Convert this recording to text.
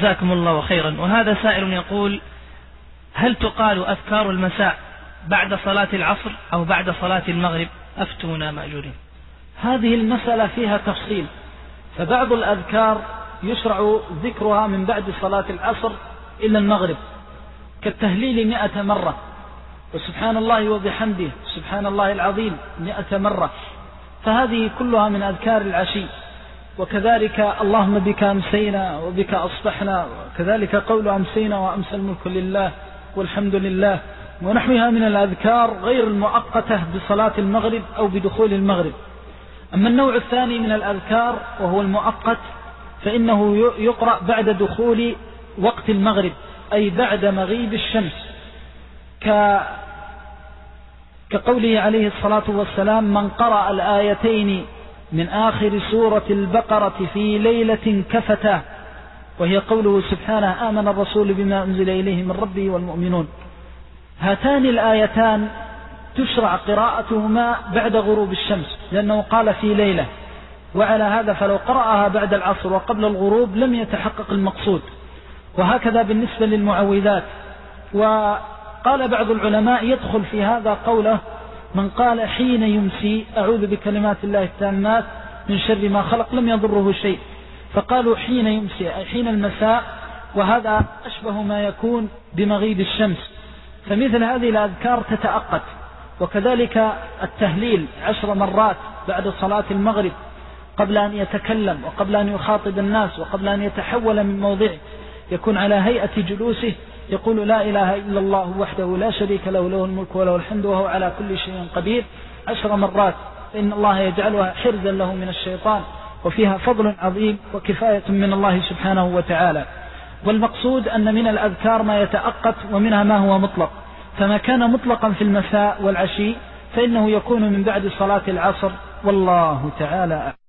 جزاكم الله خيرا. وهذا سائل يقول: هل تقال أذكار المساء بعد صلاة العصر أو بعد صلاة المغرب؟ أفتونا مأجورين. هذه المسألة فيها تفصيل، فبعض الأذكار يشرع ذكرها من بعد صلاة العصر إلى المغرب، كالتهليل 100 مرة، وسبحان الله وبحمده سبحان الله العظيم 100 مرة، فهذه كلها من أذكار العشي. وكذلك اللهم بك أمسينا وبك أصبحنا، وكذلك قول أمسينا وأمسى الملك لله والحمد لله، ونحوها من الأذكار غير المؤقتة بصلاة المغرب أو بدخول المغرب. أما النوع الثاني من الأذكار وهو المؤقت فإنه يقرأ بعد دخول وقت المغرب، أي بعد مغيب الشمس، كقوله عليه الصلاة والسلام: من قرأ الآيتين من آخر سورة البقرة في ليلة كفتا، وهي قوله سبحانه: آمن الرسول بما أنزل إليه من ربه والمؤمنون. هاتان الآيتان تشرع قراءتهما بعد غروب الشمس، لأنه قال في ليلة، وعلى هذا فلو قرأها بعد العصر وقبل الغروب لم يتحقق المقصود. وهكذا بالنسبة للمعوذات. وقال بعض العلماء يدخل في هذا قوله: من قال حين يمسي أعوذ بكلمات الله التامات من شر ما خلق لم يضره شيء، فقالوا حين يمسي أي حين المساء، وهذا أشبه ما يكون بمغيب الشمس. فمثل هذه الأذكار تتأقت. وكذلك التهليل 10 مرات بعد صلاة المغرب قبل أن يتكلم وقبل أن يخاطب الناس وقبل أن يتحول من موضعه، يكون على هيئة جلوسه يقول: لا إله إلا الله وحده لا شريك له، له الملك وله الحمد وهو على كل شيء قدير 10 مرات، فإن الله يجعلها حرزا له من الشيطان، وفيها فضل عظيم وكفاية من الله سبحانه وتعالى. والمقصود أن من الأذكار ما يتأقت ومنها ما هو مطلق، فما كان مطلقا في المساء والعشي فإنه يكون من بعد صلاة العصر، والله تعالى أعلم.